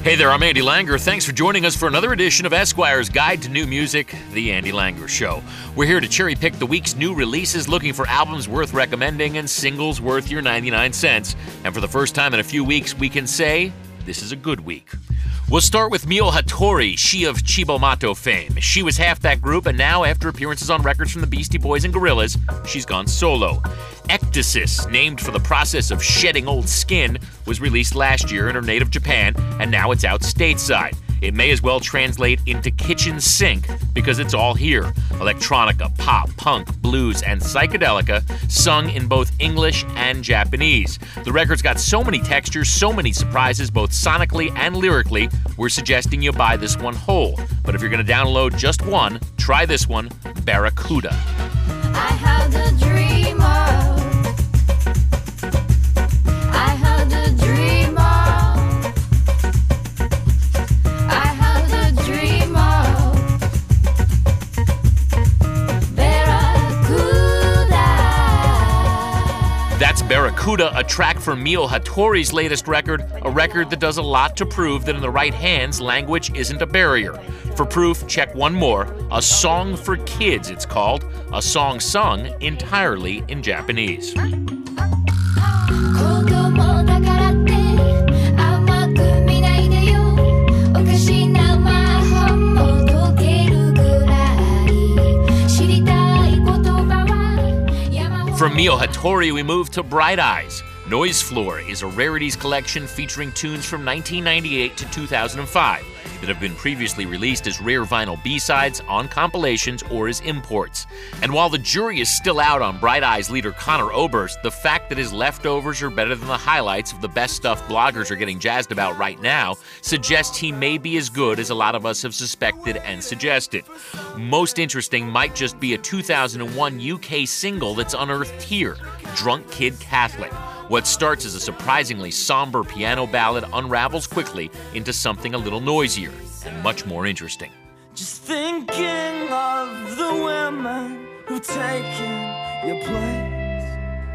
Hey there, I'm Andy Langer. Thanks for joining us for another edition of Esquire's Guide to New Music, The Andy Langer Show. We're here to cherry pick the week's new releases, looking for albums worth recommending and singles worth your 99 cents. And for the first time in a few weeks, we can say this is a good week. We'll start with Miyo Hattori, she of Cibo Matto fame. She was half that group, and now, after appearances on records from the Beastie Boys and Gorillaz, she's gone solo. Ecdysis, named for the process of shedding old skin, was released last year in her native Japan, and now it's out stateside. It may as well translate into kitchen sink because it's all here. Electronica, pop, punk, blues, and psychedelica, sung in both English and Japanese. The record's got so many textures, so many surprises, both sonically and lyrically, we're suggesting you buy this one whole. But if you're going to download just one, try this one, Barracuda. I had a dream That's Barracuda, a track from Miyo Hattori's latest record, a record that does a lot to prove that in the right hands, language isn't a barrier. For proof, check one more, A Song for Kids it's called, a song sung entirely in Japanese. From Miyo Hattori, we move to Bright Eyes. Noise Floor is a rarities collection featuring tunes from 1998 to 2005 that have been previously released as rare vinyl B-sides, on compilations, or as imports. And while the jury is still out on Bright Eyes leader Conor Oberst, the fact that his leftovers are better than the highlights of the best stuff bloggers are getting jazzed about right now suggests he may be as good as a lot of us have suspected and suggested. Most interesting might just be a 2001 UK single that's unearthed here, Drunk Kid Catholic. What starts as a surprisingly somber piano ballad unravels quickly into something a little noisier and much more interesting. Just thinking of the women who've taken your place,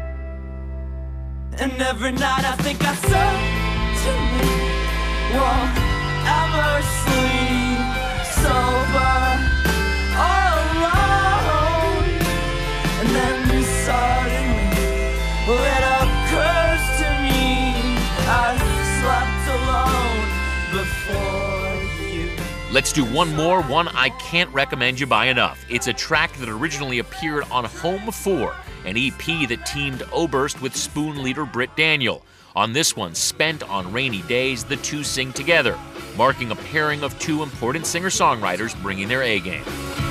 and every night I think I certainly won't ever sleep sober or alone. And then suddenly it occurs to me I slept alone before you. Let's do one more, one I can't recommend you buy enough. It's a track that originally appeared on Home 4, an EP that teamed Oberst with Spoon leader Britt Daniel. On this one, Spent on Rainy Days, the two sing together, marking a pairing of two important singer-songwriters bringing their A-game.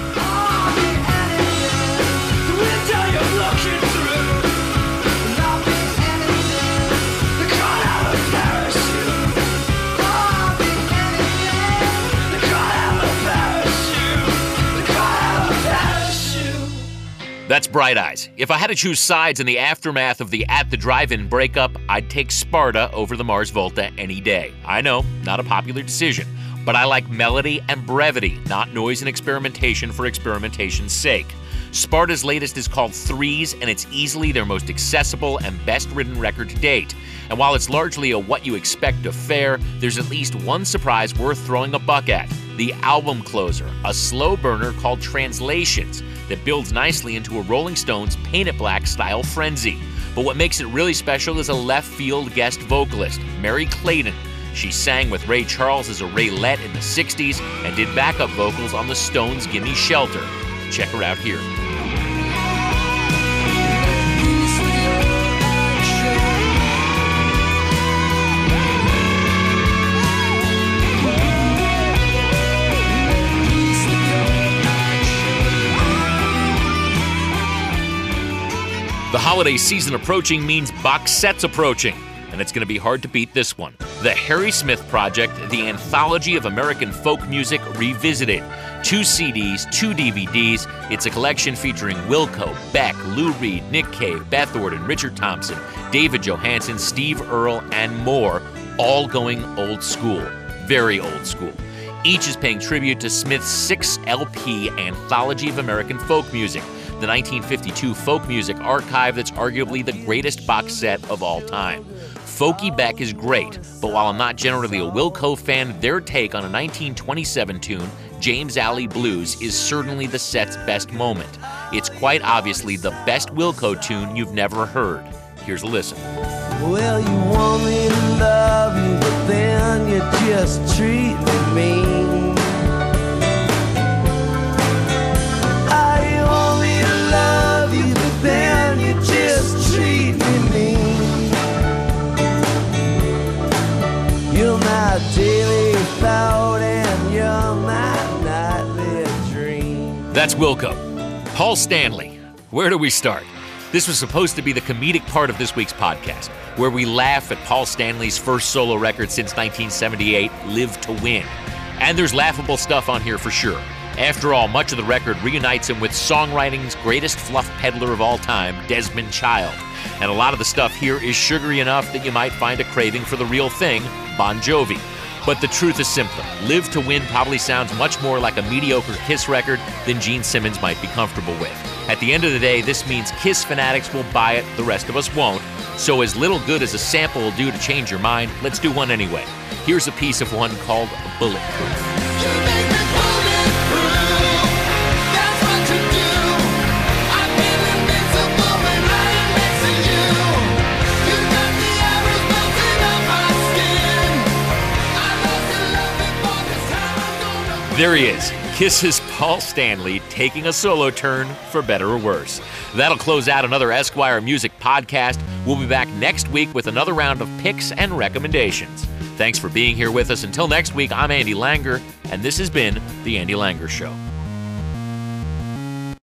That's Bright Eyes. If I had to choose sides in the aftermath of the At the Drive-In breakup, I'd take Sparta over the Mars Volta any day. I know, not a popular decision, but I like melody and brevity, not noise and experimentation for experimentation's sake. Sparta's latest is called Threes, and it's easily their most accessible and best-written record to date. And while it's largely a what-you-expect affair, there's at least one surprise worth throwing a buck at. The album closer, a slow burner called Translations, that builds nicely into a Rolling Stones Paint It Black style frenzy. But what makes it really special is a left-field guest vocalist, Mary Clayton. She sang with Ray Charles as a Raylette in the 60s and did backup vocals on the Stones' Gimme Shelter. Check her out here. The holiday season approaching means box sets approaching, and it's going to be hard to beat this one. The Harry Smith Project, the anthology of American folk music revisited. 2 CDs, 2 DVDs. It's a collection featuring Wilco, Beck, Lou Reed, Nick Cave, Beth Orton, Richard Thompson, David Johansen, Steve Earle, and more, all going old school. Very old school. Each is paying tribute to Smith's 6 LP anthology of American folk music, the 1952 folk music archive that's arguably the greatest box set of all time. Folky Beck is great, but while I'm not generally a Wilco fan, their take on a 1927 tune, James Alley Blues, is certainly the set's best moment. It's quite obviously the best Wilco tune you've never heard. Here's a listen. Well, you want me to love you, but then you just treat me mean. I want me to love you, but then you just treat me mean. You're my daily thought and you're my nightly dream. That's Wilco. Paul Stanley. Where do we start? This was supposed to be the comedic part of this week's podcast, where we laugh at Paul Stanley's first solo record since 1978, Live to Win. And there's laughable stuff on here for sure. After all, much of the record reunites him with songwriting's greatest fluff peddler of all time, Desmond Child. And a lot of the stuff here is sugary enough that you might find a craving for the real thing, Bon Jovi. But the truth is simpler. Live to Win probably sounds much more like a mediocre Kiss record than Gene Simmons might be comfortable with. At the end of the day, this means Kiss fanatics will buy it, the rest of us won't. So as little good as a sample will do to change your mind, let's do one anyway. Here's a piece of one called Bulletproof. There he is, Kiss's Paul Stanley taking a solo turn for better or worse. That'll close out another Esquire Music podcast. We'll be back next week with another round of picks and recommendations. Thanks for being here with us. Until next week, I'm Andy Langer, and this has been The Andy Langer Show.